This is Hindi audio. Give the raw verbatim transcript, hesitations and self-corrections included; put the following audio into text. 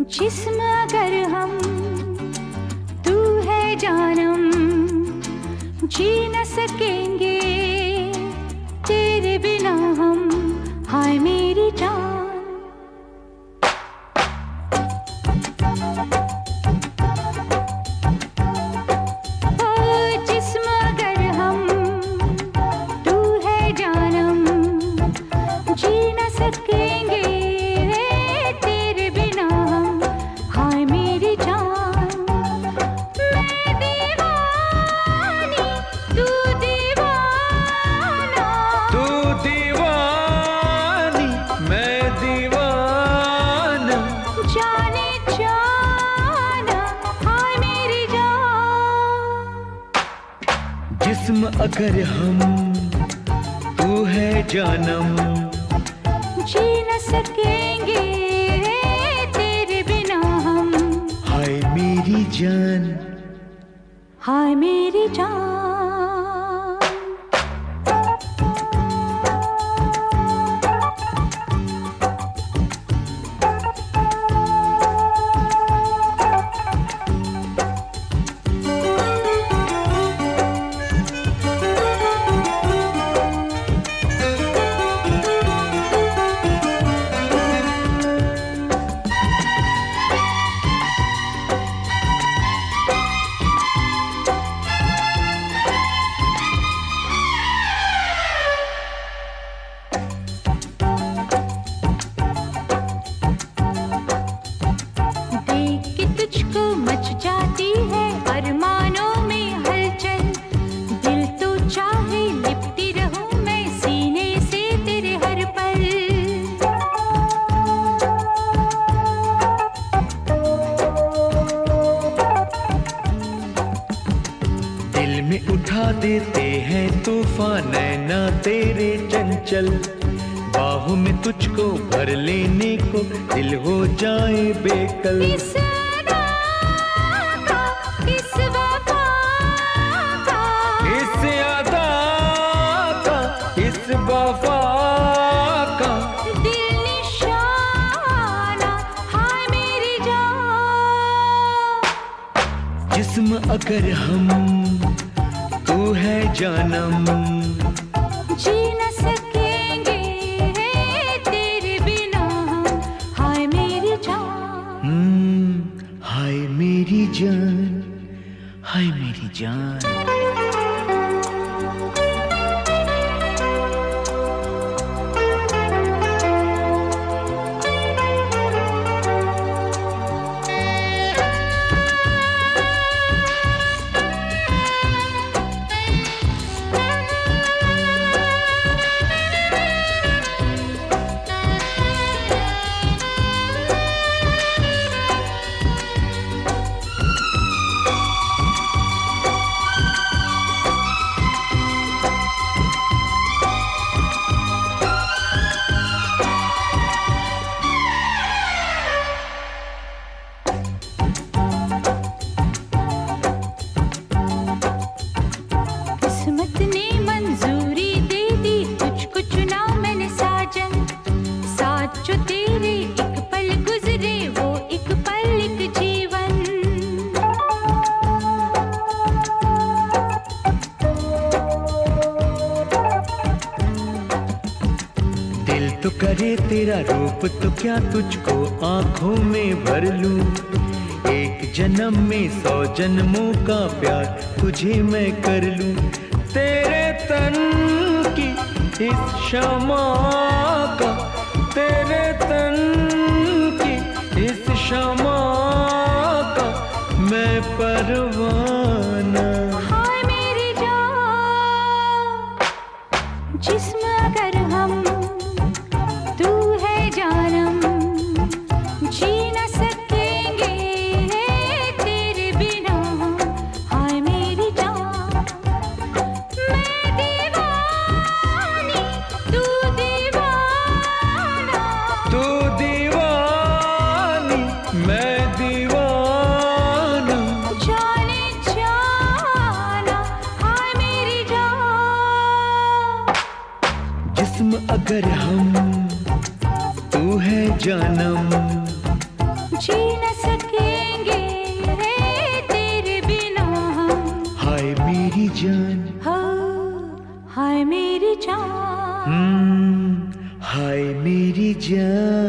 जिस्म अगर हम, तू है जानम, जी न सकेंगे तेरे बिना हम, हाय मेरी जान। जिस्म अगर हम, तू है जानम, जी न सकेंगे तेरे बिना हम, हाय मेरी जान, हाय मेरी जान। उठा देते हैं तूफान नैना तेरे चंचल, बाहों में तुझको भर लेने को दिल हो जाए बेकल। इस अदा का, इस वफा का, इस अदा का, इस वफा का दिल निशाना, हाय मेरी जान। जिस्म अगर हम, तू है जानम, जी न सकेंगे तेरे बिना हम, हाय मेरी जान। हम्म हाय मेरी जान, हाय मेरी जान। तो करे तेरा रूप तो क्या तुझको आंखों में भर लूं, एक जन्म में सौ जन्मों का प्यार तुझे मैं कर लूं। तेरे तन की इस शमा का, तेरे तन की इस शमा का मैं परवाना, हाय मेरी जान। जिस्म अगर हम, तू है जानम, जी न सकेंगे तेरे बिना हम, हाय मेरी जान। मैं दीवानी, तू दीवाना, तू दीवानी मैं दीवाना, जाने जाना, हाय मेरी जान। जिस्म अगर हम, तू है जानम, जी न सकेंगे रे तेरे बिना हम। हाय मेरी जान, हो हाय मेरी जान, हम्म, हाय मेरी जान।